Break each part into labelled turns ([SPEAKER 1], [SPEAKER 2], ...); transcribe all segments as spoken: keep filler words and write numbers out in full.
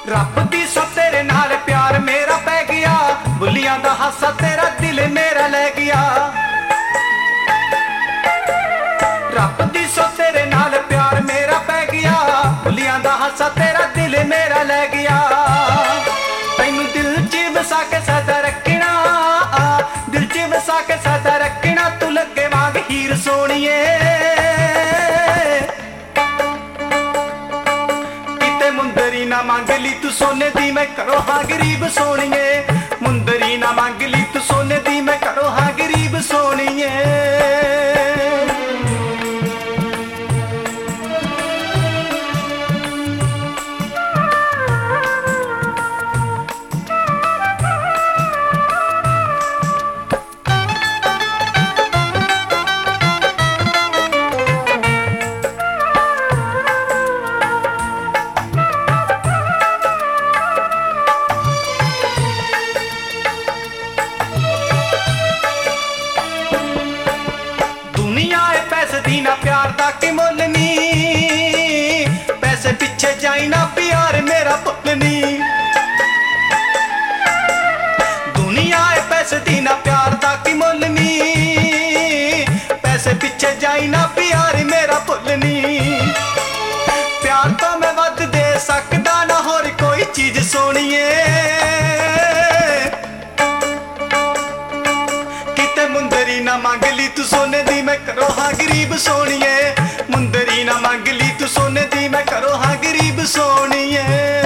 [SPEAKER 1] रब दी सो तेरे नाल प्यार मेरा पै गया, बुलियां दा हासा तेरा दिल मेरा ले गया। रब दी सो तेरे नाल प्यार मेरा पै गया, बुलियां दा हासा तेरा दिल मेरा ले गया। तैनू दिल च वसा के सदा रखना, दिल च वसा के सदा रखना, तू लगे वांग हीर सोनिए। किते मुंदरी ना मांग ली तू सोने दी, मैं करो हाँ गरीब सोनिए। मुंदरी ना मांग ली तू सोने दी, मैं करो हाँ गरीब सोनिए। पैसे दी ना प्यार दा की मुल नी, पैसे पिछे जाई ना प्यार मेरा पुल नी। दुनिया है पैसे दी ना प्यार दा की मुल नी, पैसे पिछे जाई ना प्यार मेरा पुल नी। प्यार तो मैं वध दे सकदा ना होर कोई चीज सोनिए। मुंदरी ना मांग ली तू सोने दी, मैं करो हाँ गरीब सोनिए। मुंदरी ना मांग ली तू सोने दी, मैं करो हाँ गरीब सोनिए।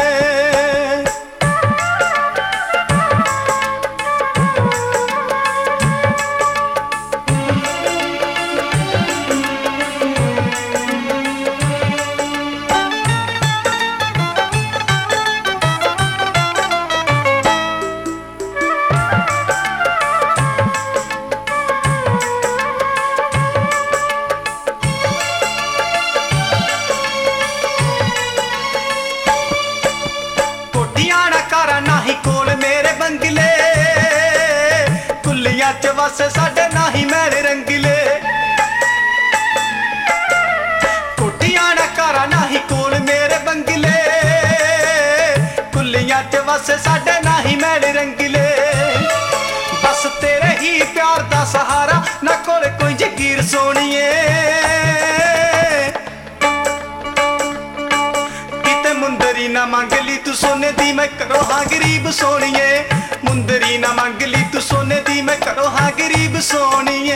[SPEAKER 1] नाही कोल मेरे बंगले, कुलियां च वसे साडे नाही मेरे रंगीले। कोटियां ना कारा नाही कोल मेरे बंगले, कुलियां च वसे साडे नाही मेरे रंगीले। बस तेरे ही प्यार दा सहारा, ना कोल कोई जगीर सोनिए। मुंदरी ना मांग ली तू सोने दी, मैं करो हाँ गरीब सोनिए। मुंदरी ना मांग ली तू सोने दी, मैं करो हाँ गरीब सोनिए।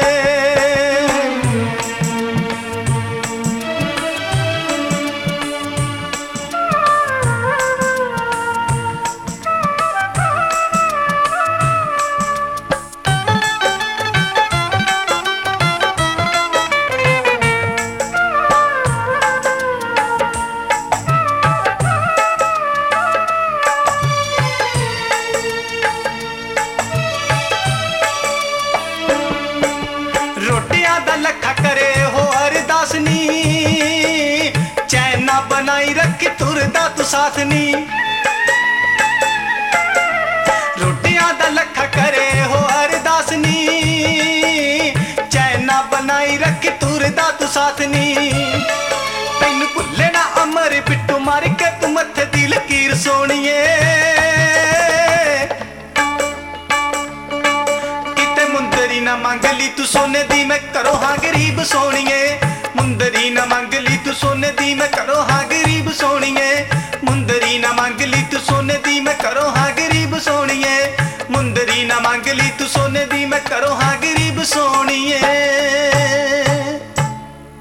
[SPEAKER 1] लखा करे हो अरदास नी, चैन ना बनाई रखी तुरदा तू साथ नी। रोटियां दा लखा करे हो अरदास नी, चैन ना बनाई रखी तुरदा तू साथ नी। तैनू भुल्ले ना अमर पिट्टू मार के तू मत्थे दी लकीर सोनिए। मुंदरी ना मांग ली तू सोने दी, मैं करो हाँ गरीब सोनिए। मुंदरी ना मांग ली तू सोने दी, मैं करो हाँ गरीब सोनिए। मुंदरी ना मांग ली तू सोने दी, मैं करो हाँ गरीब सोनिए। मुंदरी ना मांग ली तू सोने दी, मैं करो हाँ गरीब सोनिए।